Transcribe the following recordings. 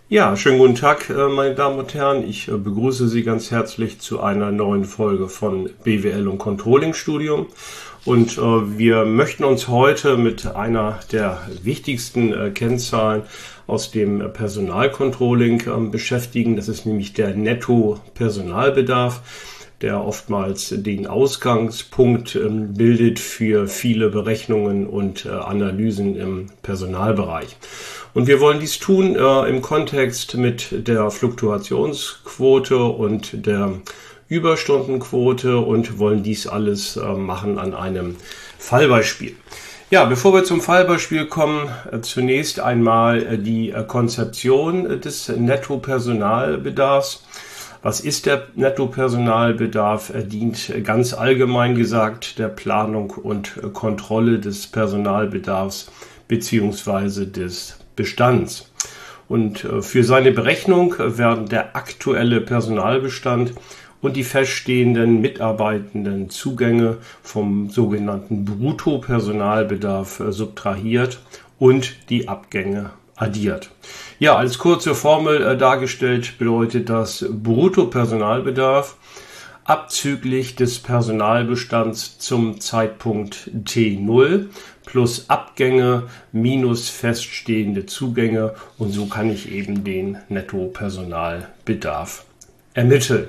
Ja, schönen guten Tag, meine Damen und Herren. Ich begrüße Sie ganz herzlich zu einer neuen Folge von BWL und Controlling Studium. Und wir möchten uns heute mit einer der wichtigsten Kennzahlen aus dem Personalcontrolling beschäftigen. Das ist nämlich der Netto-Personalbedarf, der oftmals den Ausgangspunkt bildet für viele Berechnungen und Analysen im Personalbereich. Und wir wollen dies tun im Kontext mit der Fluktuationsquote und der Überstundenquote und wollen dies alles machen an einem Fallbeispiel. Ja, bevor wir zum Fallbeispiel kommen, zunächst einmal die Konzeption des Nettopersonalbedarfs. Was ist der Nettopersonalbedarf? Er dient ganz allgemein gesagt der Planung und Kontrolle des Personalbedarfs bzw. des Bestands. Und für seine Berechnung werden der aktuelle Personalbestand und die feststehenden mitarbeitenden Zugänge vom sogenannten Bruttopersonalbedarf subtrahiert und die Abgänge addiert. Ja, als kurze Formel dargestellt bedeutet das Bruttopersonalbedarf abzüglich des Personalbestands zum Zeitpunkt T0 plus Abgänge minus feststehende Zugänge, und so kann ich eben den Nettopersonalbedarf ermitteln.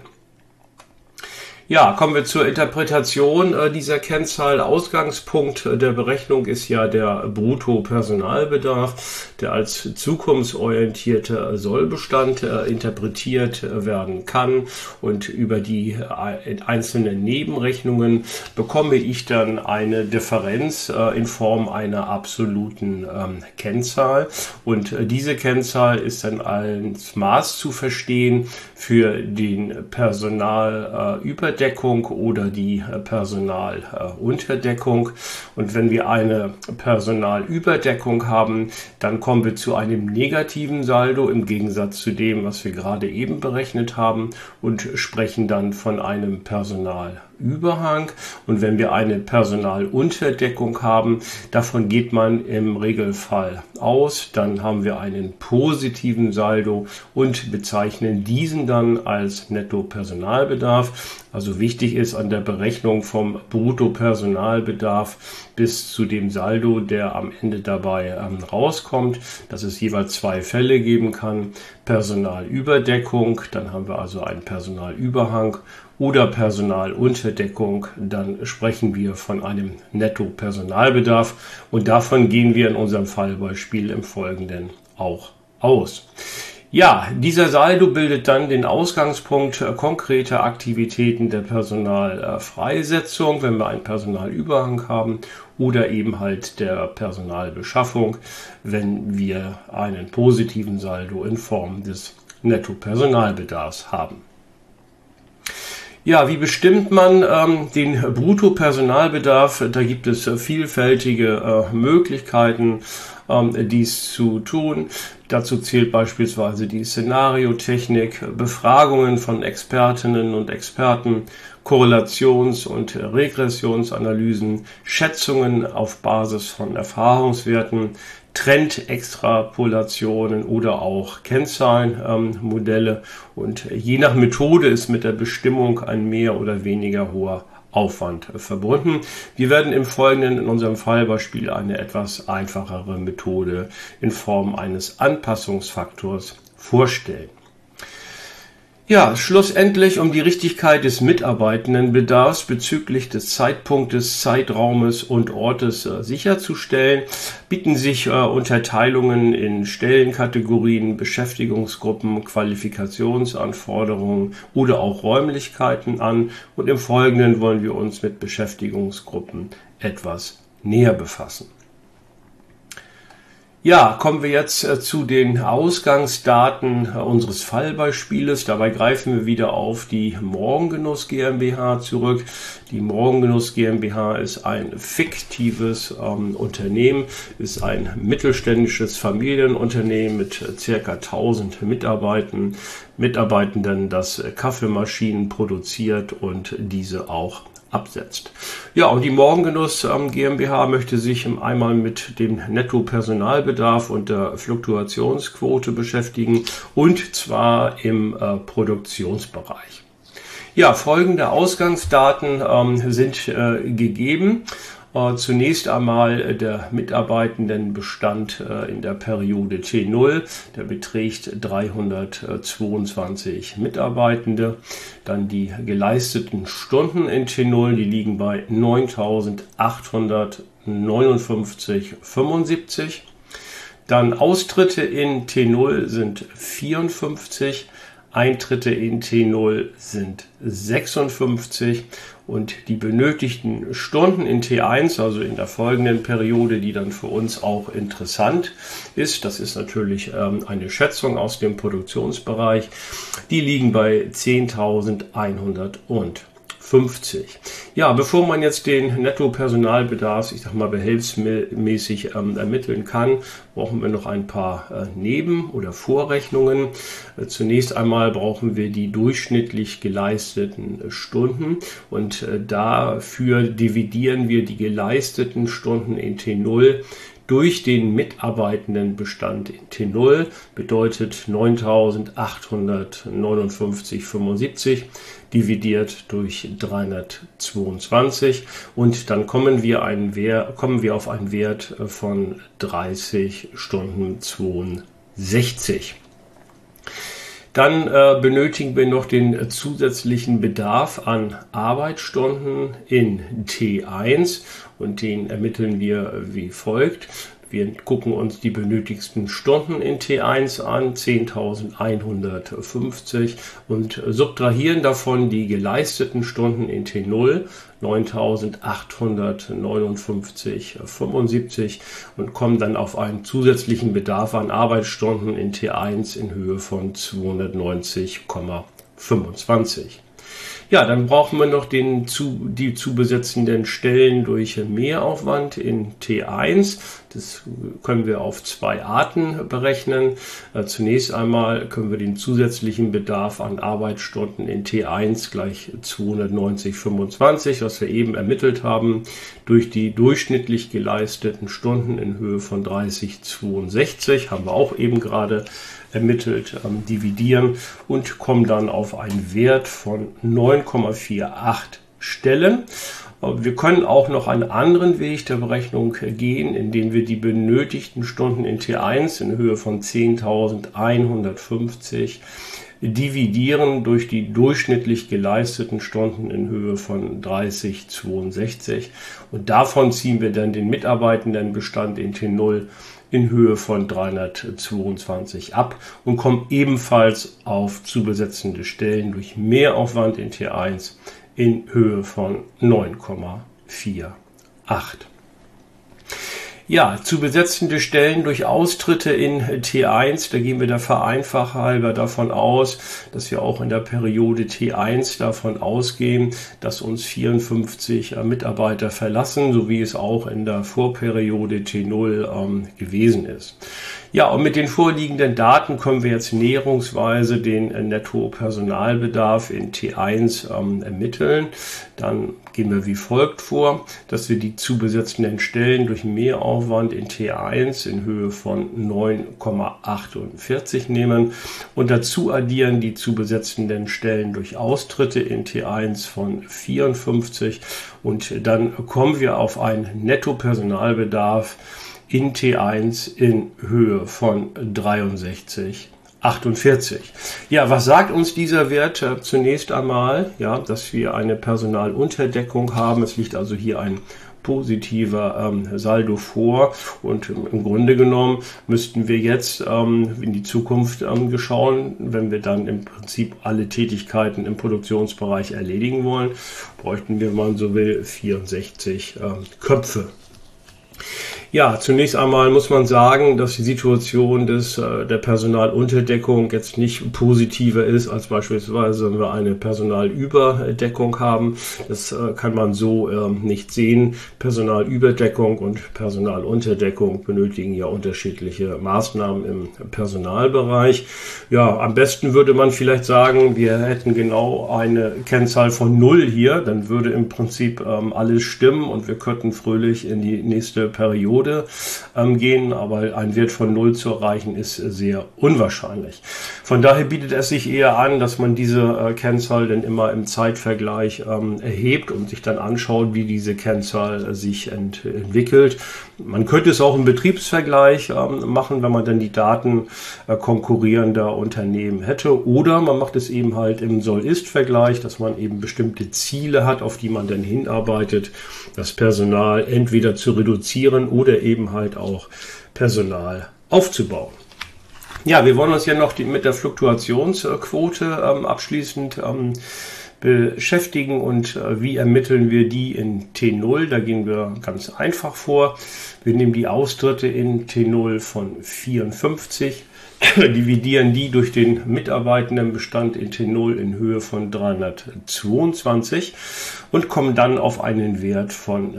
Ja, kommen wir zur Interpretation dieser Kennzahl. Ausgangspunkt der Berechnung ist ja der Bruttopersonalbedarf, der als zukunftsorientierter Sollbestand interpretiert werden kann, und über die einzelnen Nebenrechnungen bekomme ich dann eine Differenz in Form einer absoluten Kennzahl, und diese Kennzahl ist dann als Maß zu verstehen für den Personalüberdeckung oder die Personalunterdeckung. Und wenn wir eine Personalüberdeckung haben, dann kommen wir zu einem negativen Saldo im Gegensatz zu dem, was wir gerade eben berechnet haben, und sprechen dann von einem Personalüberhang. Und wenn wir eine Personalunterdeckung haben, davon geht man im Regelfall aus, dann haben wir einen positiven Saldo und bezeichnen diesen dann als Nettopersonalbedarf. Also wichtig ist an der Berechnung vom Bruttopersonalbedarf bis zu dem Saldo, der am Ende dabei rauskommt, dass es jeweils zwei Fälle geben kann: Personalüberdeckung, dann haben wir also einen Personalüberhang, oder Personalunterdeckung, dann sprechen wir von einem Nettopersonalbedarf, und davon gehen wir in unserem Fallbeispiel im Folgenden auch aus. Ja, dieser Saldo bildet dann den Ausgangspunkt konkreter Aktivitäten der Personalfreisetzung, wenn wir einen Personalüberhang haben, oder eben halt der Personalbeschaffung, wenn wir einen positiven Saldo in Form des Nettopersonalbedarfs haben. Ja, wie bestimmt man den Bruttopersonalbedarf? Da gibt es vielfältige Möglichkeiten, dies zu tun. Dazu zählt beispielsweise die Szenariotechnik, Befragungen von Expertinnen und Experten, Korrelations- und Regressionsanalysen, Schätzungen auf Basis von Erfahrungswerten, Trendextrapolationen oder auch Kennzahlenmodelle, und je nach Methode ist mit der Bestimmung ein mehr oder weniger hoher Aufwand verbunden. Wir werden im Folgenden in unserem Fallbeispiel eine etwas einfachere Methode in Form eines Anpassungsfaktors vorstellen. Ja, schlussendlich, um die Richtigkeit des Mitarbeitendenbedarfs bezüglich des Zeitpunktes, Zeitraumes und Ortes sicherzustellen, bieten sich Unterteilungen in Stellenkategorien, Beschäftigungsgruppen, Qualifikationsanforderungen oder auch Räumlichkeiten an, und im Folgenden wollen wir uns mit Beschäftigungsgruppen etwas näher befassen. Ja, kommen wir jetzt zu den Ausgangsdaten unseres Fallbeispieles. Dabei greifen wir wieder auf die Morgengenuss GmbH zurück. Die Morgengenuss GmbH ist ein fiktives Unternehmen, ist ein mittelständisches Familienunternehmen mit ca. 1000 Mitarbeitenden, das Kaffeemaschinen produziert und diese auch absetzt. Ja, und die Morgengenuss GmbH möchte sich einmal mit dem Nettopersonalbedarf und der Fluktuationsquote beschäftigen, und zwar im Produktionsbereich. Ja, folgende Ausgangsdaten sind gegeben. Zunächst einmal der Mitarbeitendenbestand in der Periode T0, der beträgt 322 Mitarbeitende. Dann die geleisteten Stunden in T0, die liegen bei 9.859,75. Dann Austritte in T0 sind 54. Eintritte in T0 sind 56 und die benötigten Stunden in T1, also in der folgenden Periode, die dann für uns auch interessant ist, das ist natürlich eine Schätzung aus dem Produktionsbereich, die liegen bei 10.150. Ja, bevor man jetzt den Nettopersonalbedarf, ich sag mal, behelfsmäßig ermitteln kann, brauchen wir noch ein paar Neben- oder Vorrechnungen. Zunächst einmal brauchen wir die durchschnittlich geleisteten Stunden, und dafür dividieren wir die geleisteten Stunden in T0 durch den Mitarbeitendenbestand in T0, bedeutet 9.859,75 dividiert durch 322, und dann kommen wir auf einen Wert von 30 Stunden 62. Dann benötigen wir noch den zusätzlichen Bedarf an Arbeitsstunden in T1, und den ermitteln wir wie folgt. Wir gucken uns die benötigsten Stunden in T1 an, 10.150, und subtrahieren davon die geleisteten Stunden in T0, 9.859,75, und kommen dann auf einen zusätzlichen Bedarf an Arbeitsstunden in T1 in Höhe von 290,25. Ja, dann brauchen wir noch die zu besetzenden Stellen durch Mehraufwand in T1. Das können wir auf zwei Arten berechnen. Zunächst einmal können wir den zusätzlichen Bedarf an Arbeitsstunden in T1 gleich 290,25, was wir eben ermittelt haben, durch die durchschnittlich geleisteten Stunden in Höhe von 30,62, haben wir auch eben gerade ermittelt, dividieren und kommen dann auf einen Wert von 9,48 Stellen. Wir können auch noch einen anderen Weg der Berechnung gehen, indem wir die benötigten Stunden in T1 in Höhe von 10.150 dividieren durch die durchschnittlich geleisteten Stunden in Höhe von 30,62, und davon ziehen wir dann den Mitarbeitendenbestand in T0 in Höhe von 322 ab und kommen ebenfalls auf zu besetzende Stellen durch Mehraufwand in T1 in Höhe von 9,48. Ja, zu besetzende Stellen durch Austritte in T1, da gehen wir der Vereinfachung halber davon aus, dass wir auch in der Periode T1 davon ausgehen, dass uns 54 Mitarbeiter verlassen, so wie es auch in der Vorperiode T0 gewesen ist. Ja, und mit den vorliegenden Daten können wir jetzt näherungsweise den Nettopersonalbedarf in T1 ermitteln. Dann gehen wir wie folgt vor, dass wir die zu besetzenden Stellen durch Mehraufwand in T1 in Höhe von 9,48 nehmen und dazu addieren die zu besetzenden Stellen durch Austritte in T1 von 54, und dann kommen wir auf einen Nettopersonalbedarf in T1 in Höhe von 63,48. Ja, was sagt uns dieser Wert zunächst einmal? Ja, dass wir eine Personalunterdeckung haben. Es liegt also hier ein positiver Saldo vor, und im Grunde genommen müssten wir jetzt in die Zukunft schauen, wenn wir dann im Prinzip alle Tätigkeiten im Produktionsbereich erledigen wollen, bräuchten wir, wenn man so will, 64 Köpfe. Ja, zunächst einmal muss man sagen, dass die Situation der Personalunterdeckung jetzt nicht positiver ist als beispielsweise, wenn wir eine Personalüberdeckung haben. Das kann man so nicht sehen. Personalüberdeckung und Personalunterdeckung benötigen ja unterschiedliche Maßnahmen im Personalbereich. Ja, am besten würde man vielleicht sagen, wir hätten genau eine Kennzahl von 0 hier, dann würde im Prinzip alles stimmen und wir könnten fröhlich in die nächste Periode gehen, aber ein Wert von 0 zu erreichen ist sehr unwahrscheinlich. Von daher bietet es sich eher an, dass man diese Kennzahl dann immer im Zeitvergleich erhebt und sich dann anschaut, wie diese Kennzahl sich entwickelt. Man könnte es auch im Betriebsvergleich machen, wenn man dann die Daten konkurrierender Unternehmen hätte, oder man macht es eben halt im Soll-Ist-Vergleich, dass man eben bestimmte Ziele hat, auf die man dann hinarbeitet, das Personal entweder zu reduzieren oder eben halt auch Personal aufzubauen. Ja, wir wollen uns ja noch mit der Fluktuationsquote abschließend beschäftigen und wie ermitteln wir die in T0. Da gehen wir ganz einfach vor. Wir nehmen die Austritte in T0 von 54, dividieren die durch den Mitarbeitendenbestand in T0 in Höhe von 322 und kommen dann auf einen Wert von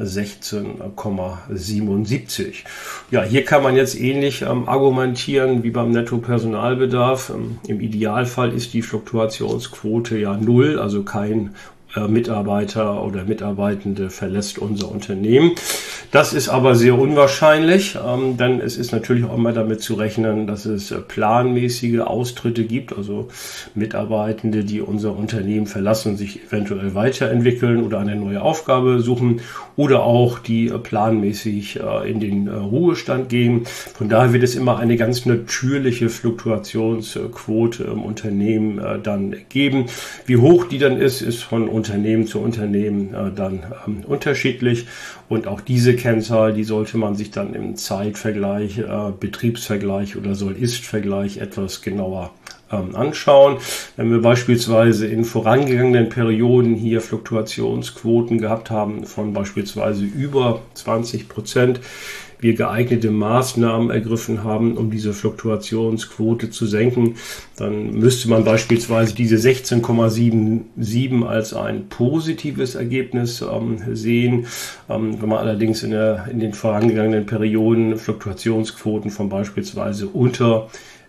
16,77. Ja, hier kann man jetzt ähnlich argumentieren wie beim Nettopersonalbedarf. Im Idealfall ist die Fluktuationsquote ja 0, also kein Mitarbeiter oder Mitarbeitende verlässt unser Unternehmen. Das ist aber sehr unwahrscheinlich, denn es ist natürlich auch immer damit zu rechnen, dass es planmäßige Austritte gibt, also Mitarbeitende, die unser Unternehmen verlassen und sich eventuell weiterentwickeln oder eine neue Aufgabe suchen oder auch die planmäßig in den Ruhestand gehen. Von daher wird es immer eine ganz natürliche Fluktuationsquote im Unternehmen dann geben. Wie hoch die dann ist von Unternehmen zu Unternehmen dann unterschiedlich, und auch diese Kennzahl, die sollte man sich dann im Zeitvergleich, Betriebsvergleich oder Soll-Ist-Vergleich etwas genauer anschauen. Wenn wir beispielsweise in vorangegangenen Perioden hier Fluktuationsquoten gehabt haben von beispielsweise über 20%, wir geeignete Maßnahmen ergriffen haben, um diese Fluktuationsquote zu senken, dann müsste man beispielsweise diese 16,77 als ein positives Ergebnis sehen. Wenn man allerdings in den vorangegangenen Perioden Fluktuationsquoten von beispielsweise unter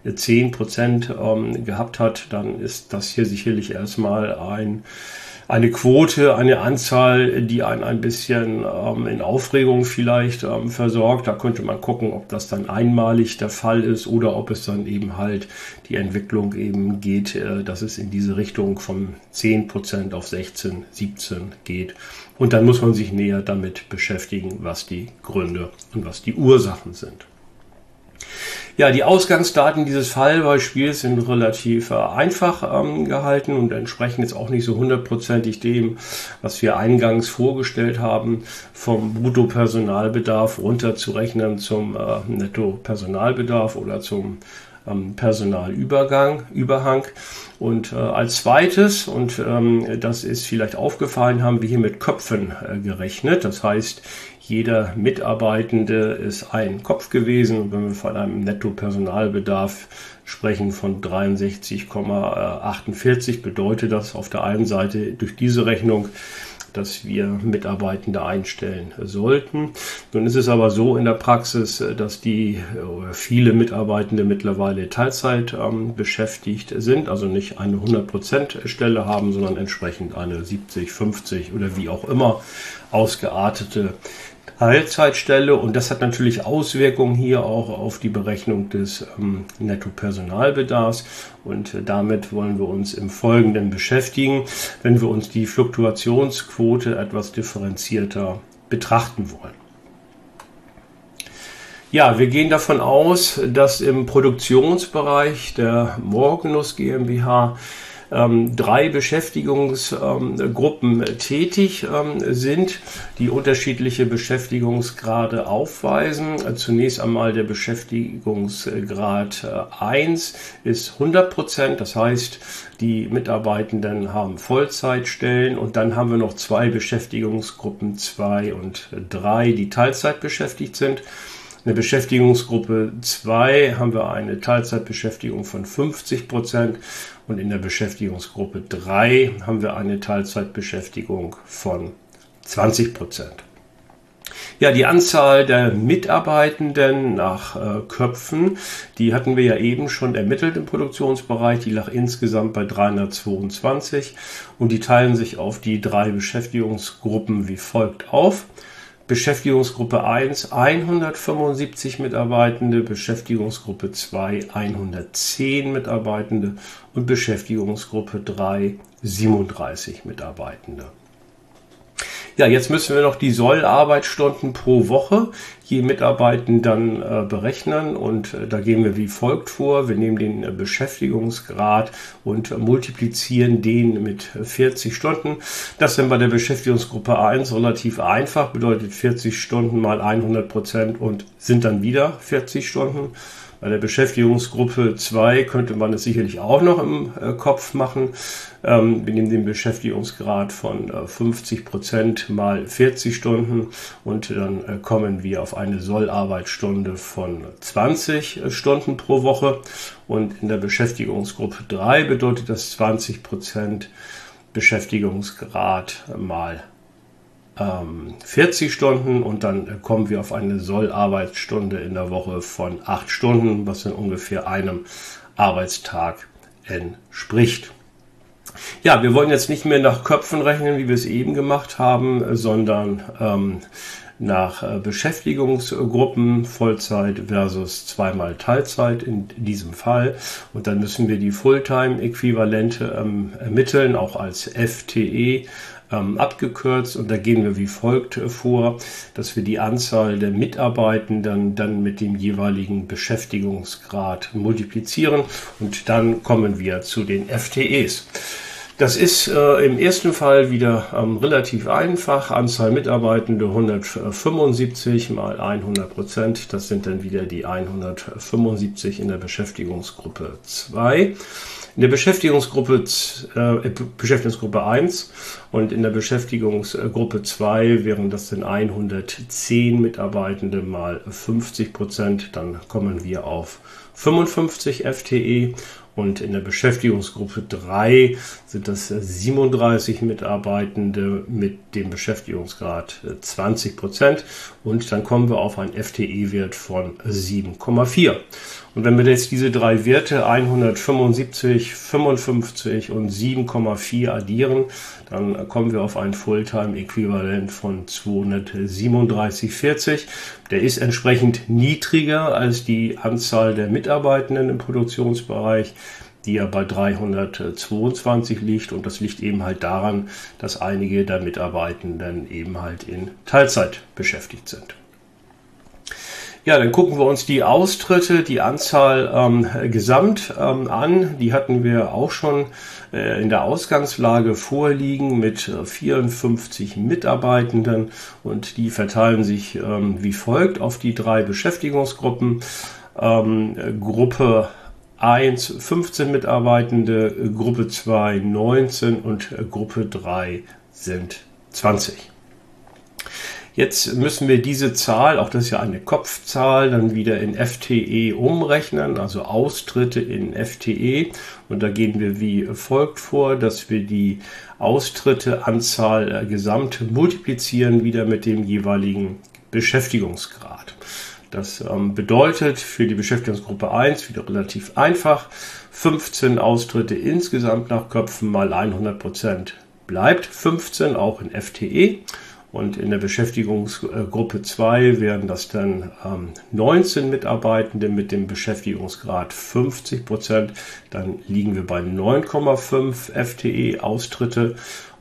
10% gehabt hat, dann ist das hier sicherlich erstmal eine Quote, eine Anzahl, die einen ein bisschen in Aufregung vielleicht versorgt. Da könnte man gucken, ob das dann einmalig der Fall ist oder ob es dann eben halt die Entwicklung eben geht, dass es in diese Richtung von 10% auf 16, 17 geht. Und dann muss man sich näher damit beschäftigen, was die Gründe und was die Ursachen sind. Ja, die Ausgangsdaten dieses Fallbeispiels sind relativ einfach gehalten und entsprechen jetzt auch nicht so hundertprozentig dem, was wir eingangs vorgestellt haben, vom Bruttopersonalbedarf runterzurechnen zum Nettopersonalbedarf oder zum Personalüberhang. Und als zweites, und das ist vielleicht aufgefallen, haben wir hier mit Köpfen gerechnet. Das heißt, jeder Mitarbeitende ist ein Kopf gewesen. Und wenn wir von einem Nettopersonalbedarf sprechen von 63,48, bedeutet das auf der einen Seite durch diese Rechnung, dass wir Mitarbeitende einstellen sollten. Nun ist es aber so in der Praxis, dass viele Mitarbeitende mittlerweile Teilzeit beschäftigt sind, also nicht eine 100% Stelle haben, sondern entsprechend eine 70, 50 oder wie auch immer ausgeartete Teilzeitstelle, und das hat natürlich Auswirkungen hier auch auf die Berechnung des Nettopersonalbedarfs, und damit wollen wir uns im Folgenden beschäftigen, wenn wir uns die Fluktuationsquote etwas differenzierter betrachten wollen. Ja, wir gehen davon aus, dass im Produktionsbereich der Morganus GmbH 3 Beschäftigungsgruppen tätig sind, die unterschiedliche Beschäftigungsgrade aufweisen. Zunächst einmal der Beschäftigungsgrad 1 ist 100%, das heißt, die Mitarbeitenden haben Vollzeitstellen, und dann haben wir noch 2 Beschäftigungsgruppen 2 und 3, die Teilzeit beschäftigt sind. In der Beschäftigungsgruppe 2 haben wir eine Teilzeitbeschäftigung von 50% und in der Beschäftigungsgruppe 3 haben wir eine Teilzeitbeschäftigung von 20%. Ja, die Anzahl der Mitarbeitenden nach Köpfen, die hatten wir ja eben schon ermittelt im Produktionsbereich. Die lag insgesamt bei 322 und die teilen sich auf die 3 Beschäftigungsgruppen wie folgt auf. Beschäftigungsgruppe 1 175 Mitarbeitende, Beschäftigungsgruppe 2 110 Mitarbeitende und Beschäftigungsgruppe 3 37 Mitarbeitende. Ja, jetzt müssen wir noch die Sollarbeitsstunden pro Woche je Mitarbeitenden dann berechnen, und da gehen wir wie folgt vor. Wir nehmen den Beschäftigungsgrad und multiplizieren den mit 40 Stunden. Das ist bei der Beschäftigungsgruppe 1 relativ einfach, bedeutet 40 Stunden mal 100% und sind dann wieder 40 Stunden. Bei der Beschäftigungsgruppe 2 könnte man es sicherlich auch noch im Kopf machen. Wir nehmen den Beschäftigungsgrad von 50% mal 40 Stunden und dann kommen wir auf eine Sollarbeitsstunde von 20 Stunden pro Woche. Und in der Beschäftigungsgruppe 3 bedeutet das 20% Beschäftigungsgrad mal 40 Stunden, und dann kommen wir auf eine Sollarbeitsstunde in der Woche von 8 Stunden, was in ungefähr einem Arbeitstag entspricht. Ja, wir wollen jetzt nicht mehr nach Köpfen rechnen, wie wir es eben gemacht haben, sondern nach Beschäftigungsgruppen, Vollzeit versus 2-mal Teilzeit in diesem Fall. Und dann müssen wir die Fulltime-Äquivalente ermitteln, auch als FTE abgekürzt, und da gehen wir wie folgt vor, dass wir die Anzahl der Mitarbeitenden dann mit dem jeweiligen Beschäftigungsgrad multiplizieren, und dann kommen wir zu den FTEs. Das ist im ersten Fall wieder relativ einfach. Anzahl Mitarbeitende 175 mal 100%. Das sind dann wieder die 175 in der Beschäftigungsgruppe 2. In der Beschäftigungsgruppe 1 und in der Beschäftigungsgruppe 2 wären das dann 110 Mitarbeitende mal 50%. Dann kommen wir auf 55 FTE. Und in der Beschäftigungsgruppe 3 sind das 37 Mitarbeitende mit dem Beschäftigungsgrad 20%. Und dann kommen wir auf einen FTE-Wert von 7,4. Und wenn wir jetzt diese 3 Werte 175, 55 und 7,4 addieren, dann kommen wir auf ein Fulltime-Äquivalent von 237,40. Der ist entsprechend niedriger als die Anzahl der Mitarbeitenden im Produktionsbereich, die ja bei 322 liegt. Und das liegt eben halt daran, dass einige der Mitarbeitenden eben halt in Teilzeit beschäftigt sind. Ja, dann gucken wir uns die Austritte, die Anzahl gesamt an. Die hatten wir auch schon in der Ausgangslage vorliegen mit 54 Mitarbeitenden, und die verteilen sich wie folgt auf die 3 Beschäftigungsgruppen. Gruppe 1 15 Mitarbeitende, Gruppe 2 19 und Gruppe 3 sind 20. Jetzt müssen wir diese Zahl, auch das ist ja eine Kopfzahl, dann wieder in FTE umrechnen, also Austritte in FTE. Und da gehen wir wie folgt vor, dass wir die Austritteanzahl gesamt multiplizieren wieder mit dem jeweiligen Beschäftigungsgrad. Das bedeutet für die Beschäftigungsgruppe 1 wieder relativ einfach. 15 Austritte insgesamt nach Köpfen mal 100% bleibt 15, auch in FTE. Und in der Beschäftigungsgruppe 2 wären das dann 19 Mitarbeitende mit dem Beschäftigungsgrad 50%. Dann liegen wir bei 9,5 FTE Austritte.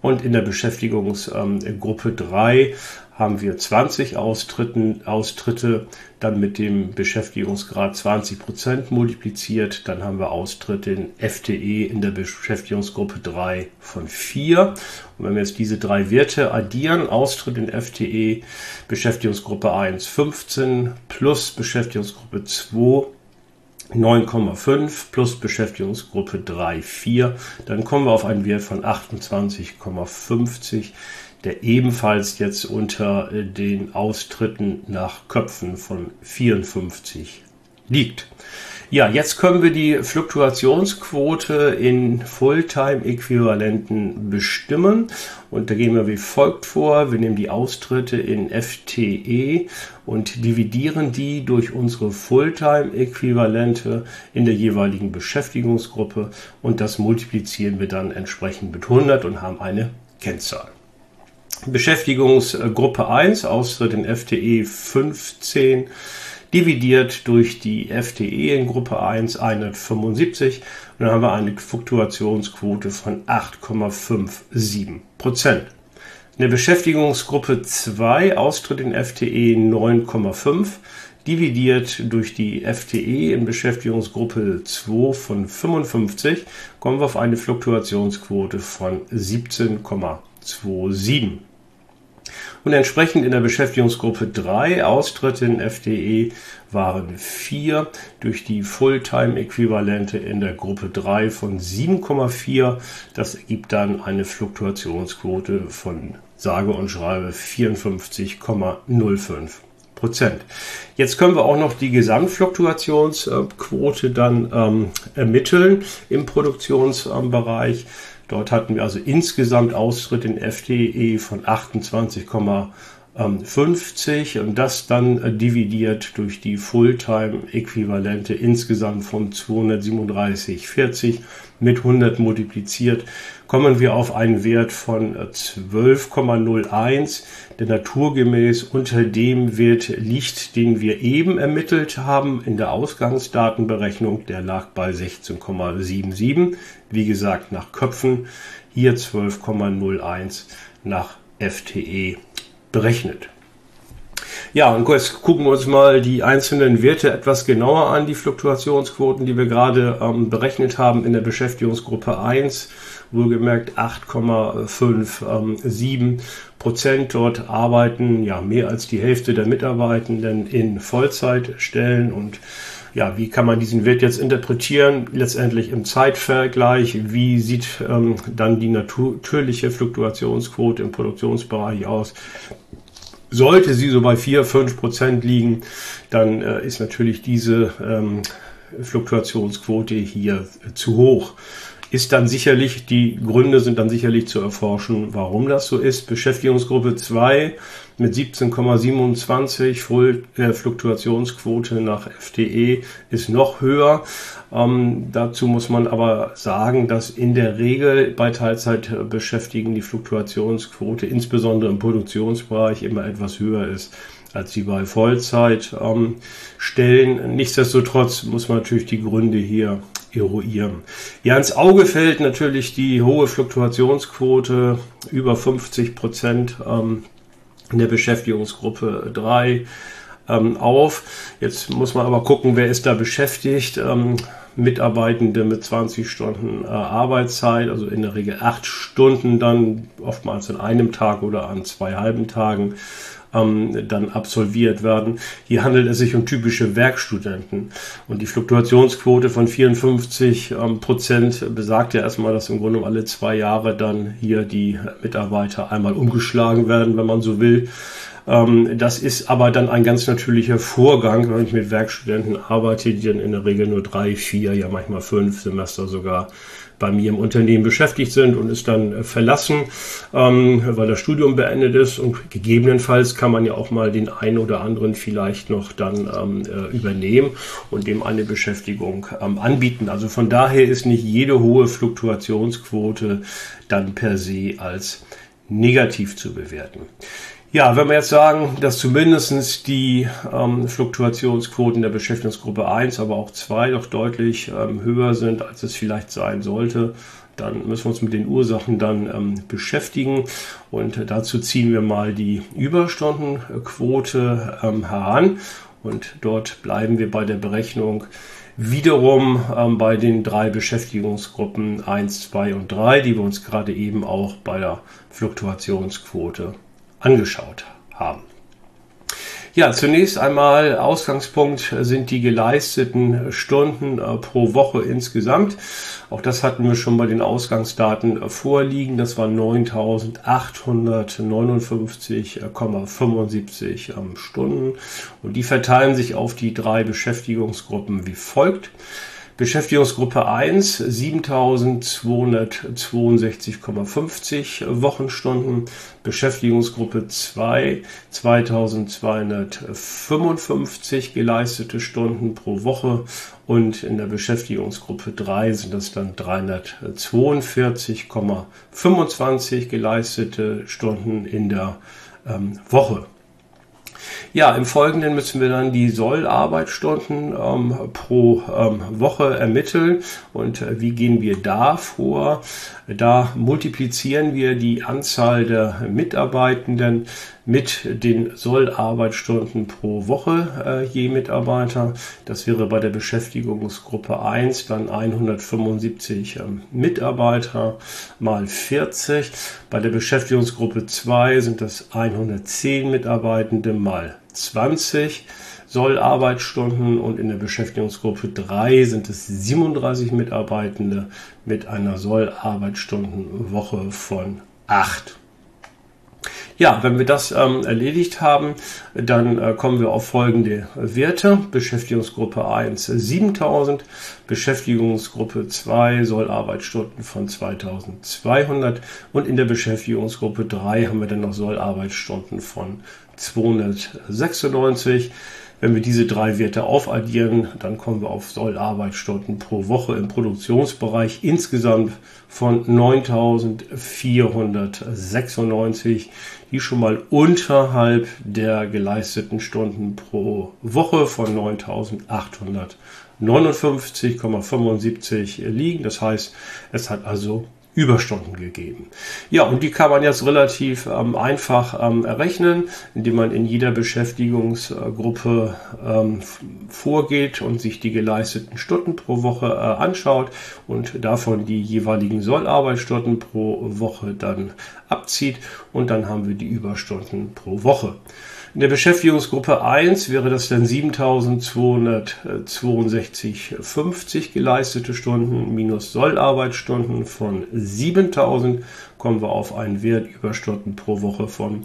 Und in der Beschäftigungsgruppe 3 haben wir 20 Austritte, dann mit dem Beschäftigungsgrad 20% multipliziert. Dann haben wir Austritte in FTE in der Beschäftigungsgruppe 3 von 4. Und wenn wir jetzt diese drei Werte addieren, Austritt in FTE, Beschäftigungsgruppe 1 15 plus Beschäftigungsgruppe 2 9,5 plus Beschäftigungsgruppe 3 4, dann kommen wir auf einen Wert von 28,50, der ebenfalls jetzt unter den Austritten nach Köpfen von 54 liegt. Ja, jetzt können wir die Fluktuationsquote in Fulltime-Äquivalenten bestimmen und da gehen wir wie folgt vor. Wir nehmen die Austritte in FTE und dividieren die durch unsere Fulltime-Äquivalente in der jeweiligen Beschäftigungsgruppe und das multiplizieren wir dann entsprechend mit 100 und haben eine Kennzahl. Beschäftigungsgruppe 1, Austritt in FTE 15, dividiert durch die FTE in Gruppe 1 175 und dann haben wir eine Fluktuationsquote von 8,57%. In der Beschäftigungsgruppe 2, Austritt in FTE 9,5, dividiert durch die FTE in Beschäftigungsgruppe 2 von 55, kommen wir auf eine Fluktuationsquote von 17,27. Und entsprechend in der Beschäftigungsgruppe 3, Austritte in FTE waren 4, durch die Fulltime-Äquivalente in der Gruppe 3 von 7,4. Das ergibt dann eine Fluktuationsquote von sage und schreibe 54,05%. Jetzt können wir auch noch die Gesamtfluktuationsquote dann ermitteln im Produktionsbereich. Dort hatten wir also insgesamt Austritt in FTE von 28,50 und das dann dividiert durch die Fulltime-Äquivalente insgesamt von 237,40 mit 100 multipliziert, kommen wir auf einen Wert von 12,01, der naturgemäß unter dem Wert liegt, den wir eben ermittelt haben in der Ausgangsdatenberechnung. Der lag bei 16,77, wie gesagt nach Köpfen, hier 12,01 nach FTE berechnet. Ja, und jetzt gucken wir uns mal die einzelnen Werte etwas genauer an, die Fluktuationsquoten, die wir gerade berechnet haben in der Beschäftigungsgruppe 1, wohlgemerkt 8,57%. Dort arbeiten ja mehr als die Hälfte der Mitarbeitenden in Vollzeitstellen und ja, wie kann man diesen Wert jetzt interpretieren? Letztendlich im Zeitvergleich. Wie sieht dann die natürliche Fluktuationsquote im Produktionsbereich aus? Sollte sie so bei 4-5% liegen, dann ist natürlich diese Fluktuationsquote hier zu hoch. Die Gründe sind dann sicherlich zu erforschen, warum das so ist. Beschäftigungsgruppe 2 mit 17,27 Fluktuationsquote nach FTE ist noch höher. Dazu muss man aber sagen, dass in der Regel bei Teilzeitbeschäftigten die Fluktuationsquote insbesondere im Produktionsbereich immer etwas höher ist als die bei Vollzeitstellen. Nichtsdestotrotz muss man natürlich die Gründe hier eruieren. Ja, ins Auge fällt natürlich die hohe Fluktuationsquote, über 50% in der Beschäftigungsgruppe 3 auf. Jetzt muss man aber gucken, wer ist da beschäftigt. Mitarbeitende mit 20 Stunden Arbeitszeit, also in der Regel 8 Stunden dann, oftmals an einem Tag oder an 2 halben Tagen dann absolviert werden. Hier handelt es sich um typische Werkstudenten und die Fluktuationsquote von 54% besagt ja erstmal, dass im Grunde alle 2 Jahre dann hier die Mitarbeiter einmal umgeschlagen werden, wenn man so will. Das ist aber dann ein ganz natürlicher Vorgang, wenn ich mit Werkstudenten arbeite, die dann in der Regel nur 3, 4, ja manchmal 5 Semester sogar bei mir im Unternehmen beschäftigt sind und es dann verlassen, weil das Studium beendet ist, und gegebenenfalls kann man ja auch mal den einen oder anderen vielleicht noch dann übernehmen und dem eine Beschäftigung anbieten. Also von daher ist nicht jede hohe Fluktuationsquote dann per se als negativ zu bewerten. Ja, wenn wir jetzt sagen, dass zumindest die Fluktuationsquoten der Beschäftigungsgruppe 1, aber auch 2 doch deutlich höher sind, als es vielleicht sein sollte, dann müssen wir uns mit den Ursachen dann beschäftigen. Und dazu ziehen wir mal die Überstundenquote heran. Und dort bleiben wir bei der Berechnung wiederum bei den 3 Beschäftigungsgruppen 1, 2 und 3, die wir uns gerade eben auch bei der Fluktuationsquote angeschaut haben. Ja, zunächst einmal Ausgangspunkt sind die geleisteten Stunden pro Woche insgesamt. Auch das hatten wir schon bei den Ausgangsdaten vorliegen. Das waren 9.859,75 Stunden. Und die verteilen sich auf die 3 Beschäftigungsgruppen wie folgt. Beschäftigungsgruppe 1 7.262,50 Wochenstunden, Beschäftigungsgruppe 2 2.255 geleistete Stunden pro Woche und in der Beschäftigungsgruppe 3 sind das dann 342,25 geleistete Stunden in der Woche. Ja, im Folgenden müssen wir dann die Sollarbeitsstunden pro Woche ermitteln. Und wie gehen wir da vor? Da multiplizieren wir die Anzahl der Mitarbeitenden mit den Sollarbeitsstunden pro Woche je Mitarbeiter. Das wäre bei der Beschäftigungsgruppe 1 dann 175 Mitarbeiter mal 40. Bei der Beschäftigungsgruppe 2 sind das 110 Mitarbeitende mal 20 Sollarbeitsstunden und in der Beschäftigungsgruppe 3 sind es 37 Mitarbeitende mit einer Sollarbeitsstundenwoche von 8. Ja, wenn wir das erledigt haben, dann kommen wir auf folgende Werte. Beschäftigungsgruppe 1 7.000, Beschäftigungsgruppe 2 Sollarbeitsstunden von 2.200 und in der Beschäftigungsgruppe 3 haben wir dann noch Sollarbeitsstunden von 296. Wenn wir diese 3 Werte aufaddieren, dann kommen wir auf Sollarbeitsstunden pro Woche im Produktionsbereich insgesamt von 9.496, die schon mal unterhalb der geleisteten Stunden pro Woche von 9.859,75 liegen. Das heißt, es hat also Überstunden gegeben. Ja, und die kann man jetzt relativ einfach errechnen, indem man in jeder Beschäftigungsgruppe vorgeht und sich die geleisteten Stunden pro Woche anschaut und davon die jeweiligen Sollarbeitsstunden pro Woche dann abzieht und dann haben wir die Überstunden pro Woche. In der Beschäftigungsgruppe 1 wäre das dann 7.262,50 geleistete Stunden minus Sollarbeitsstunden von 7.000, kommen wir auf einen Wert Überstunden pro Woche von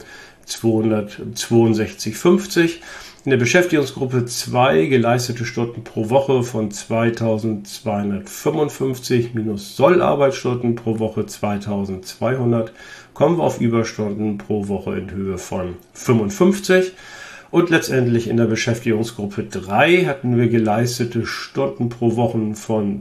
262,50. In der Beschäftigungsgruppe 2 geleistete Stunden pro Woche von 2.255 minus Sollarbeitsstunden pro Woche 2.200, kommen wir auf Überstunden pro Woche in Höhe von 55. Und letztendlich in der Beschäftigungsgruppe 3 hatten wir geleistete Stunden pro Woche von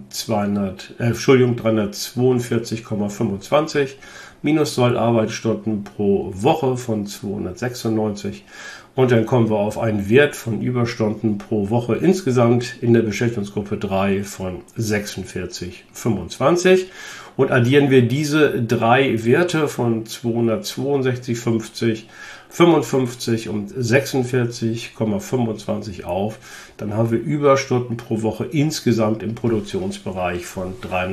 342,25 minus Sollarbeitsstunden pro Woche von 296. Und dann kommen wir auf einen Wert von Überstunden pro Woche insgesamt in der Beschäftigungsgruppe 3 von 46,25. Und addieren wir diese 3 Werte von 262,50, 55 und 46,25 auf, dann haben wir Überstunden pro Woche insgesamt im Produktionsbereich von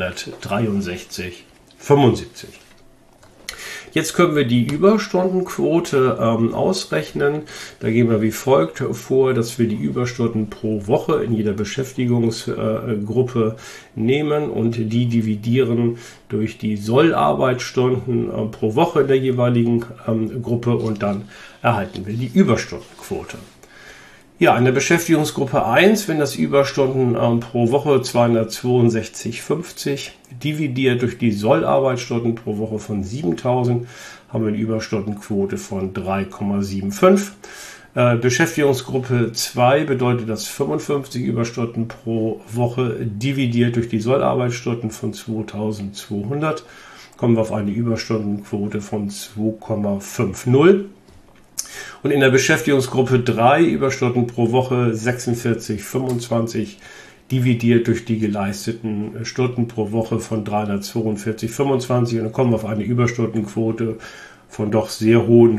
363,75. Jetzt können wir die Überstundenquote ausrechnen. Da gehen wir wie folgt vor, dass wir die Überstunden pro Woche in jeder Beschäftigungsgruppe nehmen und die dividieren durch die Sollarbeitsstunden pro Woche in der jeweiligen Gruppe und dann erhalten wir die Überstundenquote. Ja, in der Beschäftigungsgruppe 1, wenn das Überstunden pro Woche 262,50 dividiert durch die Sollarbeitsstunden pro Woche von 7.000, haben wir eine Überstundenquote von 3,75. Beschäftigungsgruppe 2 bedeutet das 55 Überstunden pro Woche dividiert durch die Sollarbeitsstunden von 2.200, kommen wir auf eine Überstundenquote von 2,50. Und in der Beschäftigungsgruppe 3 Überstunden pro Woche 46,25 dividiert durch die geleisteten Stunden pro Woche von 342,25 und dann kommen wir auf eine Überstundenquote von doch sehr hohen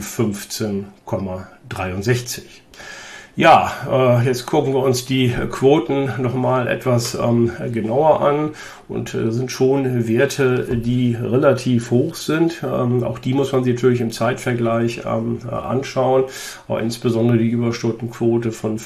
15,63. Ja, jetzt gucken wir uns die Quoten nochmal etwas genauer an und sind schon Werte, die relativ hoch sind. Auch die muss man sich natürlich im Zeitvergleich anschauen, aber insbesondere die Überstundenquote von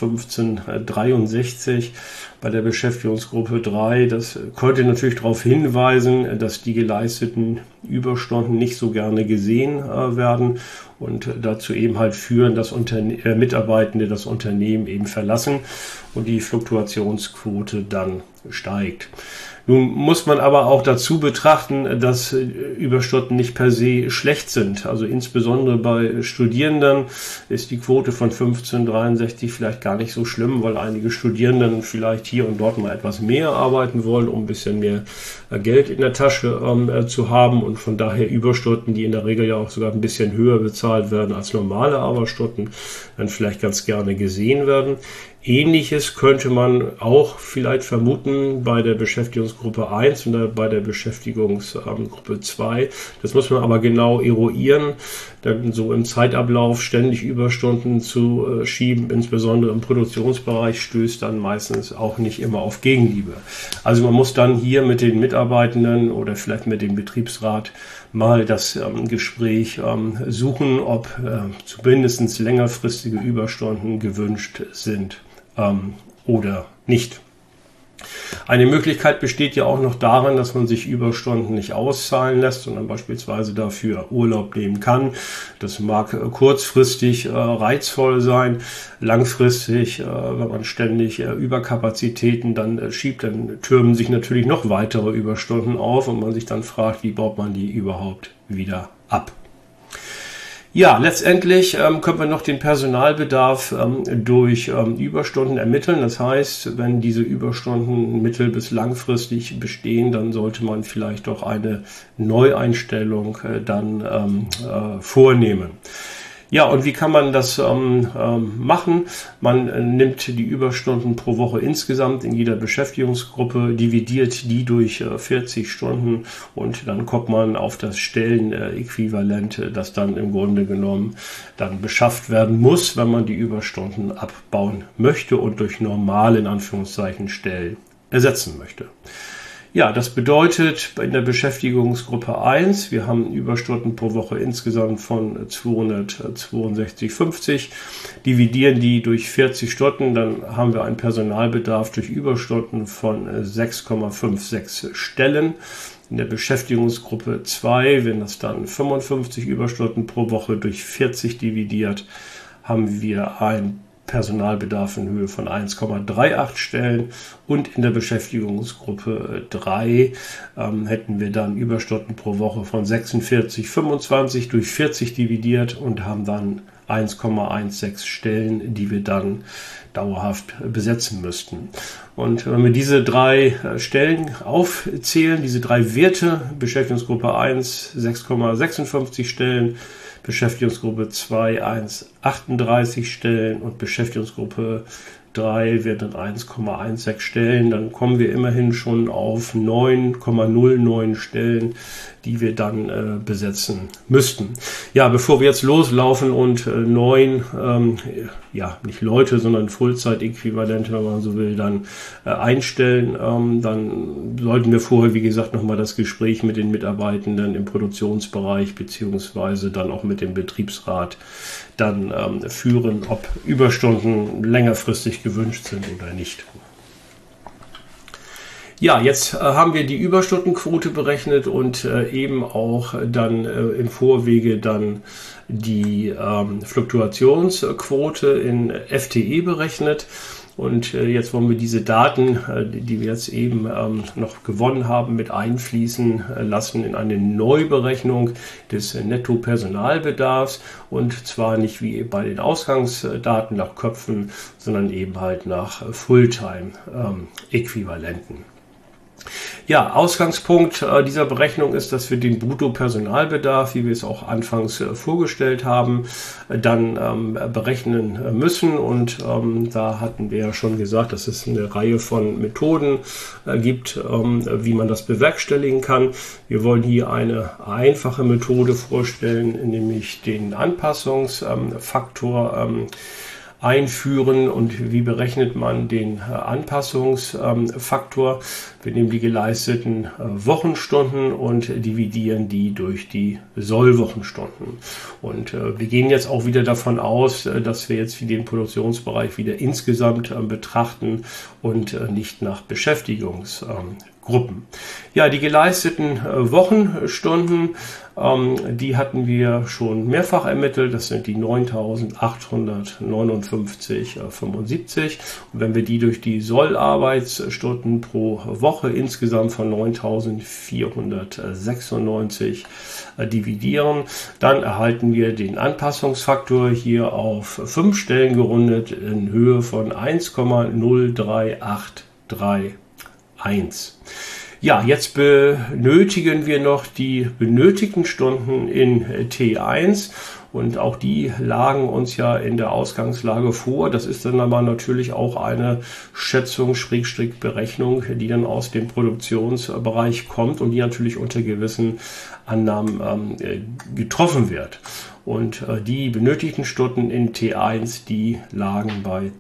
15,63 bei der Beschäftigungsgruppe 3. Das könnte natürlich darauf hinweisen, dass die geleisteten Überstunden nicht so gerne gesehen werden und dazu eben halt führen, dass Mitarbeitende das Unternehmen eben verlassen und die Fluktuationsquote dann steigt. Nun muss man aber auch dazu betrachten, dass Überstunden nicht per se schlecht sind. Also insbesondere bei Studierenden ist die Quote von 15,63 vielleicht gar nicht so schlimm, weil einige Studierenden vielleicht hier und dort mal etwas mehr arbeiten wollen, um ein bisschen mehr Geld in der Tasche zu haben und von daher Überstunden, die in der Regel ja auch sogar ein bisschen höher bezahlt werden als normale Arbeitsstunden, dann vielleicht ganz gerne gesehen werden. Ähnliches könnte man auch vielleicht vermuten bei der Beschäftigungsgruppe 1 und bei der Beschäftigungsgruppe 2. Das muss man aber genau eruieren, denn so im Zeitablauf ständig Überstunden zu schieben, insbesondere im Produktionsbereich, stößt dann meistens auch nicht immer auf Gegenliebe. Also man muss dann hier mit den Mitarbeitenden oder vielleicht mit dem Betriebsrat mal das Gespräch suchen, ob zumindest längerfristige Überstunden gewünscht sind oder nicht. Eine Möglichkeit besteht ja auch noch darin, dass man sich Überstunden nicht auszahlen lässt, sondern beispielsweise dafür Urlaub nehmen kann. Das mag kurzfristig reizvoll sein, langfristig, wenn man ständig Überkapazitäten dann schiebt, dann türmen sich natürlich noch weitere Überstunden auf und man sich dann fragt, wie baut man die überhaupt wieder ab. Ja, letztendlich können wir noch den Personalbedarf durch Überstunden ermitteln. Das heißt, wenn diese Überstunden mittel- bis langfristig bestehen, dann sollte man vielleicht doch eine Neueinstellung dann vornehmen. Ja, und wie kann man das machen? Man nimmt die Überstunden pro Woche insgesamt in jeder Beschäftigungsgruppe, dividiert die durch 40 Stunden und dann kommt man auf das Stellenäquivalent, das dann im Grunde genommen dann beschafft werden muss, wenn man die Überstunden abbauen möchte und durch normale, in Anführungszeichen, Stellen ersetzen möchte. Ja, das bedeutet in der Beschäftigungsgruppe 1, wir haben Überstunden pro Woche insgesamt von 262,50, dividieren die durch 40 Stunden, dann haben wir einen Personalbedarf durch Überstunden von 6,56 Stellen. In der Beschäftigungsgruppe 2, wenn das dann 55 Überstunden pro Woche durch 40 dividiert, haben wir ein Personalbedarf in Höhe von 1,38 Stellen und in der Beschäftigungsgruppe 3 hätten wir dann Überstunden pro Woche von 46,25 durch 40 dividiert und haben dann 1,16 Stellen, die wir dann dauerhaft besetzen müssten. Und wenn wir diese drei Stellen aufzählen, diese drei Werte, Beschäftigungsgruppe 1 6,56 Stellen, Beschäftigungsgruppe 2 1,38 Stellen und Beschäftigungsgruppe 3 werden 1,16 Stellen, dann kommen wir immerhin schon auf 9,09 Stellen, die wir dann besetzen müssten. Ja, bevor wir jetzt loslaufen und nicht Leute, sondern Vollzeitäquivalente, wenn man so will, dann einstellen, dann sollten wir vorher, wie gesagt, nochmal das Gespräch mit den Mitarbeitenden im Produktionsbereich beziehungsweise dann auch mit dem Betriebsrat dann führen, ob Überstunden längerfristig gewünscht sind oder nicht. Ja, jetzt haben wir die Überstundenquote berechnet und eben auch dann im Vorwege dann die Fluktuationsquote in FTE berechnet. Und jetzt wollen wir diese Daten, die wir jetzt eben noch gewonnen haben, mit einfließen lassen in eine Neuberechnung des Netto-Personalbedarfs. Und zwar nicht wie bei den Ausgangsdaten nach Köpfen, sondern eben halt nach Fulltime-Äquivalenten. Ja, Ausgangspunkt dieser Berechnung ist, dass wir den Bruttopersonalbedarf, wie wir es auch anfangs vorgestellt haben, dann berechnen müssen. Und da hatten wir ja schon gesagt, dass es eine Reihe von Methoden gibt, wie man das bewerkstelligen kann. Wir wollen hier eine einfache Methode vorstellen, nämlich den Anpassungsfaktor einführen. Und wie berechnet man den Anpassungsfaktor? Wir nehmen die geleisteten Wochenstunden und dividieren die durch die Sollwochenstunden. Und wir gehen jetzt auch wieder davon aus, dass wir jetzt den Produktionsbereich wieder insgesamt betrachten und nicht nach Beschäftigungsgruppen. Ja, die geleisteten Wochenstunden, die hatten wir schon mehrfach ermittelt. Das sind die 9.859,75. Und wenn wir die durch die Sollarbeitsstunden pro Woche insgesamt von 9.496 dividieren, dann erhalten wir den Anpassungsfaktor hier auf 5 Stellen gerundet in Höhe von 1,03831. Ja, jetzt benötigen wir noch die benötigten Stunden in T1 und auch die lagen uns ja in der Ausgangslage vor. Das ist dann aber natürlich auch eine Schätzung, Berechnung, die dann aus dem Produktionsbereich kommt und die natürlich unter gewissen Annahmen getroffen wird. Und die benötigten Stunden in T1, die lagen bei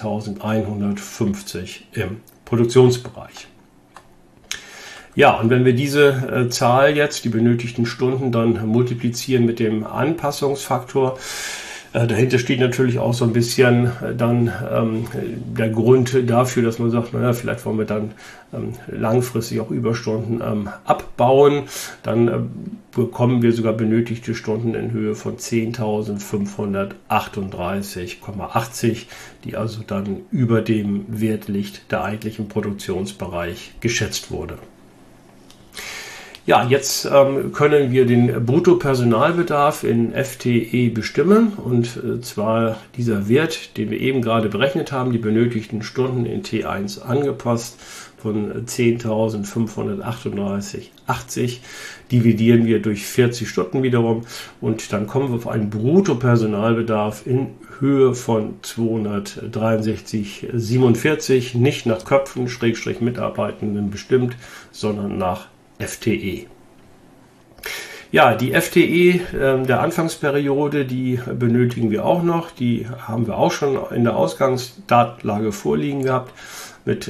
10.150 im Produktionsbereich. Ja, und wenn wir diese Zahl jetzt, die benötigten Stunden, dann multiplizieren mit dem Anpassungsfaktor, dahinter steht natürlich auch so ein bisschen dann der Grund dafür, dass man sagt, naja, vielleicht wollen wir dann langfristig auch Überstunden abbauen. Dann bekommen wir sogar benötigte Stunden in Höhe von 10.538,80, die also dann über dem Wert liegt, der eigentlich im Produktionsbereich geschätzt wurde. Ja, jetzt können wir den Bruttopersonalbedarf in FTE bestimmen, und zwar dieser Wert, den wir eben gerade berechnet haben, die benötigten Stunden in T1 angepasst von 10.538,80, dividieren wir durch 40 Stunden wiederum, und dann kommen wir auf einen Bruttopersonalbedarf in Höhe von 263,47, nicht nach Köpfen, Mitarbeitenden bestimmt, sondern nach FTE. Ja, die FTE der Anfangsperiode, die benötigen wir auch noch. Die haben wir auch schon in der Ausgangsdatenlage vorliegen gehabt mit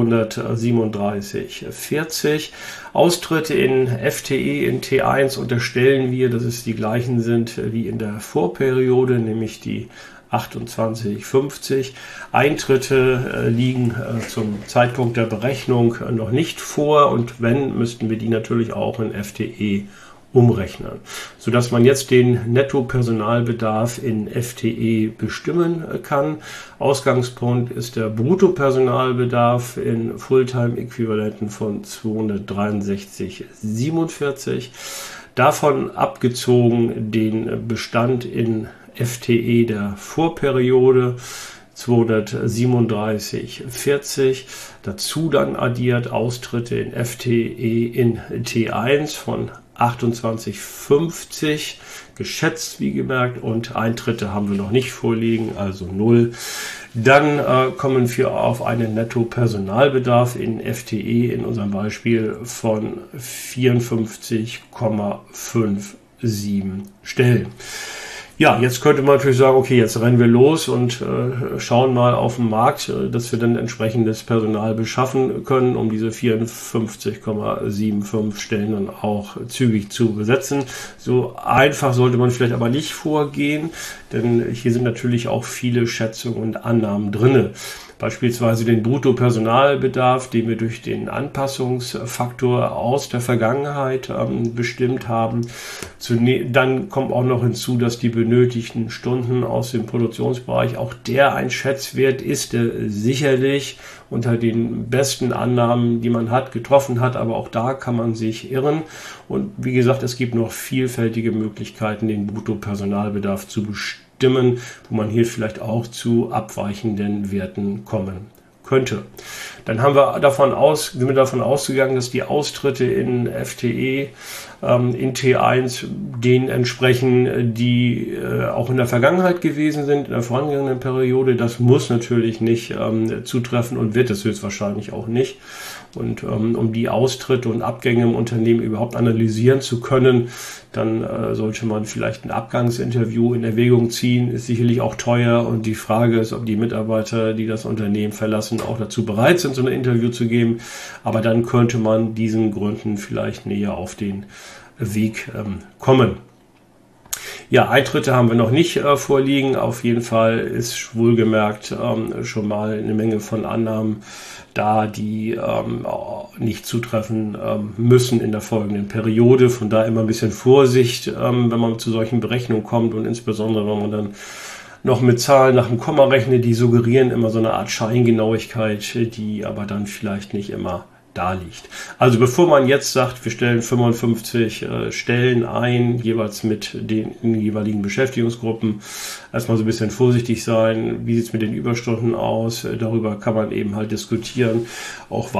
237,40. Austritte in FTE in T1 unterstellen wir, dass es die gleichen sind wie in der Vorperiode, nämlich die 28,50. Eintritte liegen zum Zeitpunkt der Berechnung noch nicht vor, und wenn, müssten wir die natürlich auch in FTE umrechnen, sodass man jetzt den Nettopersonalbedarf in FTE bestimmen kann. Ausgangspunkt ist der Bruttopersonalbedarf in Fulltime-Äquivalenten von 263,47. Davon abgezogen den Bestand in FTE der Vorperiode 237,40, dazu dann addiert Austritte in FTE in T1 von 28,50, geschätzt wie gemerkt, und Eintritte haben wir noch nicht vorliegen, also 0. Dann kommen wir auf einen Nettopersonalbedarf in FTE in unserem Beispiel von 54,57 Stellen. Ja, jetzt könnte man natürlich sagen, okay, jetzt rennen wir los und schauen mal auf den Markt, dass wir dann entsprechendes Personal beschaffen können, um diese 54,75 Stellen dann auch zügig zu besetzen. So einfach sollte man vielleicht aber nicht vorgehen, denn hier sind natürlich auch viele Schätzungen und Annahmen drinne. Beispielsweise den Bruttopersonalbedarf, den wir durch den Anpassungsfaktor aus der Vergangenheit bestimmt haben. Dann kommt auch noch hinzu, dass die benötigten Stunden aus dem Produktionsbereich auch der ein Schätzwert ist, der sicherlich unter den besten Annahmen, die man hat, getroffen hat, aber auch da kann man sich irren. Und wie gesagt, es gibt noch vielfältige Möglichkeiten, den Bruttopersonalbedarf zu bestimmen, wo man hier vielleicht auch zu abweichenden Werten kommen könnte. Dann sind wir davon ausgegangen, dass die Austritte in FTE, in T1 denen entsprechen, die auch in der Vergangenheit gewesen sind, in der vorangegangenen Periode. Das muss natürlich nicht zutreffen und wird es höchstwahrscheinlich auch nicht. Und um die Austritte und Abgänge im Unternehmen überhaupt analysieren zu können, dann sollte man vielleicht ein Abgangsinterview in Erwägung ziehen. Ist sicherlich auch teuer und die Frage ist, ob die Mitarbeiter, die das Unternehmen verlassen, auch dazu bereit sind, so ein Interview zu geben. Aber dann könnte man diesen Gründen vielleicht näher auf den Weg kommen. Ja, Eintritte haben wir noch nicht vorliegen. Auf jeden Fall ist wohlgemerkt schon mal eine Menge von Annahmen da, die nicht zutreffen müssen in der folgenden Periode. Von daher immer ein bisschen Vorsicht, wenn man zu solchen Berechnungen kommt und insbesondere, wenn man dann noch mit Zahlen nach dem Komma rechnet, die suggerieren immer so eine Art Scheingenauigkeit, die aber dann vielleicht nicht immer da liegt. Also bevor man jetzt sagt, wir stellen 55 Stellen ein, jeweils mit den jeweiligen Beschäftigungsgruppen, erstmal so ein bisschen vorsichtig sein. Wie sieht es mit den Überstunden aus? Darüber kann man eben halt diskutieren. Auch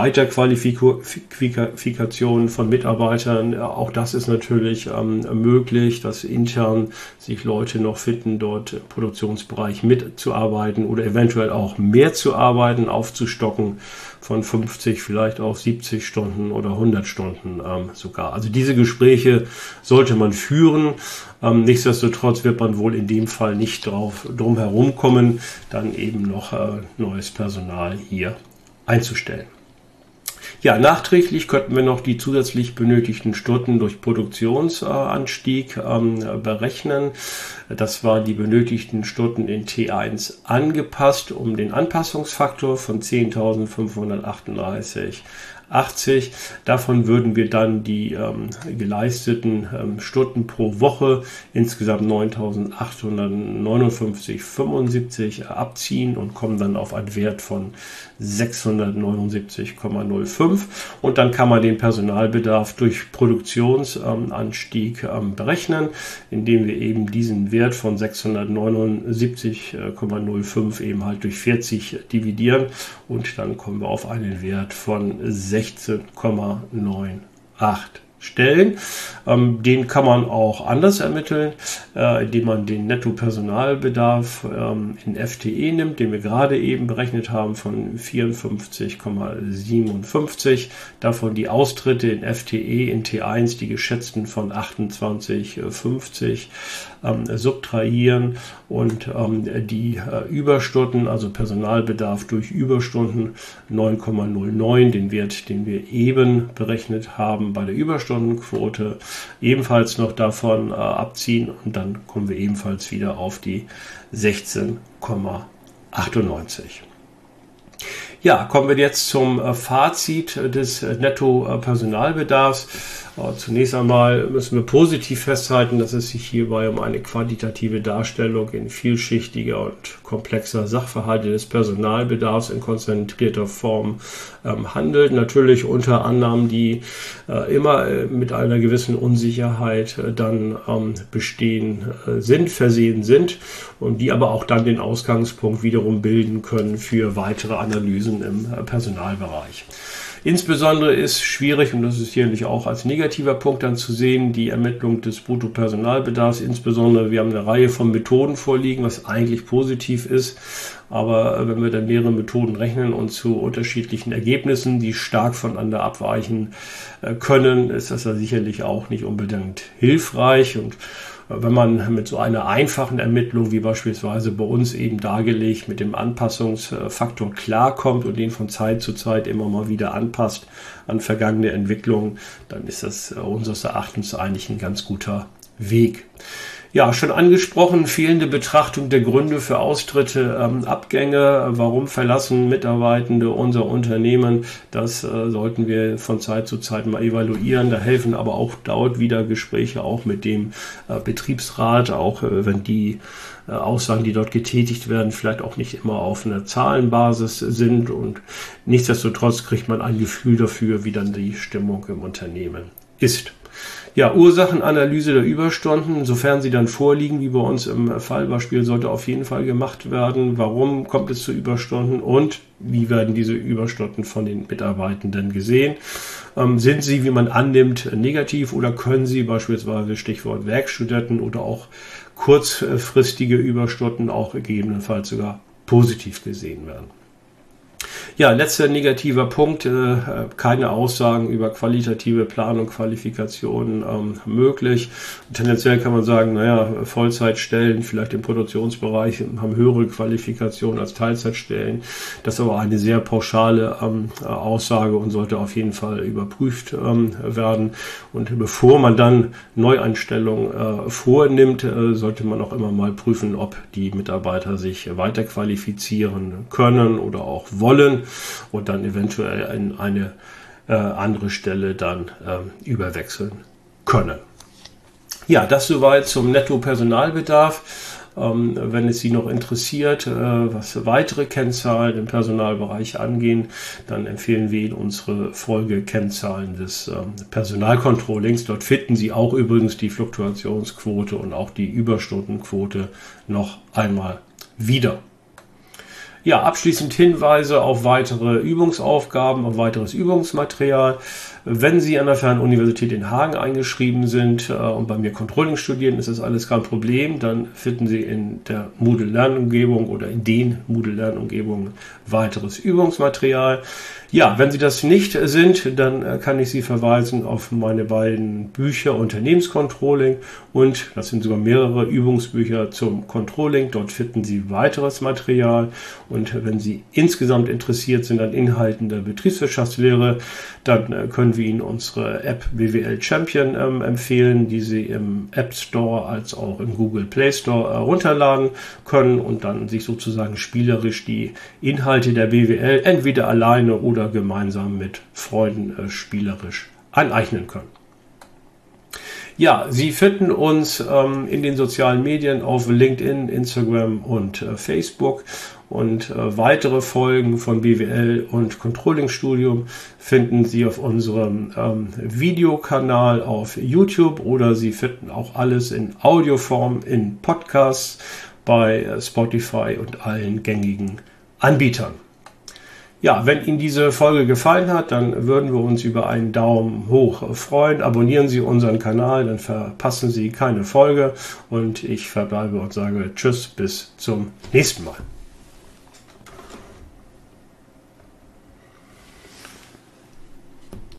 Weiterqualifikationen von Mitarbeitern, auch das ist natürlich möglich, dass intern sich Leute noch finden, dort im Produktionsbereich mitzuarbeiten oder eventuell auch mehr zu arbeiten, aufzustocken von 50 vielleicht auf 70 Stunden oder 100 Stunden sogar. Also diese Gespräche sollte man führen. Nichtsdestotrotz wird man wohl in dem Fall nicht drum herum kommen, dann eben noch neues Personal hier einzustellen. Ja, nachträglich könnten wir noch die zusätzlich benötigten Stunden durch Produktionsanstieg berechnen. Das war die benötigten Stunden in T1 angepasst um den Anpassungsfaktor von 10.538,80. Davon würden wir dann die geleisteten Stunden pro Woche, insgesamt 9.859,75 abziehen und kommen dann auf einen Wert von 679,05. Und dann kann man den Personalbedarf durch Produktionsanstieg berechnen, indem wir eben diesen Wert von 679,05 eben halt durch 40 dividieren und dann kommen wir auf einen Wert von 16,98 Stellen. Den kann man auch anders ermitteln, indem man den Nettopersonalbedarf in FTE nimmt, den wir gerade eben berechnet haben von 54,57. Davon die Austritte in FTE in T1, die geschätzten von 28,50 subtrahieren und die Überstunden, also Personalbedarf durch Überstunden 9,09, den Wert, den wir eben berechnet haben bei der Überstundenquote, ebenfalls noch davon abziehen und dann kommen wir ebenfalls wieder auf die 16,98. Ja, kommen wir jetzt zum Fazit des Netto-Personalbedarfs. Zunächst einmal müssen wir positiv festhalten, dass es sich hierbei um eine quantitative Darstellung in vielschichtiger und komplexer Sachverhalte des Personalbedarfs in konzentrierter Form handelt. Natürlich unter Annahmen, die immer mit einer gewissen Unsicherheit dann versehen sind und die aber auch dann den Ausgangspunkt wiederum bilden können für weitere Analysen im Personalbereich. Insbesondere ist schwierig, und das ist sicherlich auch als negativer Punkt dann zu sehen, die Ermittlung des Bruttopersonalbedarfs. Insbesondere, wir haben eine Reihe von Methoden vorliegen, was eigentlich positiv ist. Aber wenn wir dann mehrere Methoden rechnen und zu unterschiedlichen Ergebnissen, die stark voneinander abweichen können, ist das ja sicherlich auch nicht unbedingt hilfreich. Und wenn man mit so einer einfachen Ermittlung, wie beispielsweise bei uns eben dargelegt, mit dem Anpassungsfaktor klarkommt und den von Zeit zu Zeit immer mal wieder anpasst an vergangene Entwicklungen, dann ist das unseres Erachtens eigentlich ein ganz guter Weg. Ja, schon angesprochen, fehlende Betrachtung der Gründe für Austritte, Abgänge, warum verlassen Mitarbeitende unser Unternehmen, das sollten wir von Zeit zu Zeit mal evaluieren. Da helfen aber auch dauert wieder Gespräche auch mit dem Betriebsrat, auch wenn die Aussagen, die dort getätigt werden, vielleicht auch nicht immer auf einer Zahlenbasis sind und nichtsdestotrotz kriegt man ein Gefühl dafür, wie dann die Stimmung im Unternehmen ist. Ja, Ursachenanalyse der Überstunden, sofern sie dann vorliegen, wie bei uns im Fallbeispiel, sollte auf jeden Fall gemacht werden. Warum kommt es zu Überstunden und wie werden diese Überstunden von den Mitarbeitenden gesehen? Sind sie, wie man annimmt, negativ oder können sie beispielsweise, Stichwort Werkstudenten oder auch kurzfristige Überstunden auch gegebenenfalls sogar positiv gesehen werden? Ja, letzter negativer Punkt, keine Aussagen über qualitative Planung, Qualifikationen möglich. Tendenziell kann man sagen, Vollzeitstellen, vielleicht im Produktionsbereich, haben höhere Qualifikationen als Teilzeitstellen. Das ist aber eine sehr pauschale Aussage und sollte auf jeden Fall überprüft werden. Und bevor man dann Neueinstellungen vornimmt, sollte man auch immer mal prüfen, ob die Mitarbeiter sich weiter qualifizieren können oder auch wollen und dann eventuell in eine andere Stelle dann überwechseln können. Ja, das soweit zum Netto-Personalbedarf. Wenn es Sie noch interessiert, was weitere Kennzahlen im Personalbereich angehen, dann empfehlen wir Ihnen unsere Folge Kennzahlen des Personalcontrollings. Dort finden Sie auch übrigens die Fluktuationsquote und auch die Überstundenquote noch einmal wieder. Ja, abschließend Hinweise auf weitere Übungsaufgaben, auf weiteres Übungsmaterial. Wenn Sie an der Fernuniversität in Hagen eingeschrieben sind und bei mir Controlling studieren, ist das alles kein Problem. Dann finden Sie in der Moodle-Lernumgebung oder in den Moodle-Lernumgebungen weiteres Übungsmaterial. Ja, wenn Sie das nicht sind, dann kann ich Sie verweisen auf meine beiden Bücher Unternehmenscontrolling und das sind sogar mehrere Übungsbücher zum Controlling. Dort finden Sie weiteres Material und wenn Sie insgesamt interessiert sind an Inhalten der Betriebswirtschaftslehre, dann können wir Ihnen unsere App BWL Champion empfehlen, die Sie im App Store als auch im Google Play Store runterladen können und dann sich sozusagen spielerisch die Inhalte der BWL entweder alleine oder gemeinsam mit Freunden spielerisch aneignen können. Ja, Sie finden uns in den sozialen Medien auf LinkedIn, Instagram und Facebook und weitere Folgen von BWL und Controlling Studium finden Sie auf unserem Videokanal auf YouTube oder Sie finden auch alles in Audioform in Podcasts bei Spotify und allen gängigen Anbietern. Ja, wenn Ihnen diese Folge gefallen hat, dann würden wir uns über einen Daumen hoch freuen. Abonnieren Sie unseren Kanal, dann verpassen Sie keine Folge. Und ich verbleibe und sage Tschüss, bis zum nächsten Mal.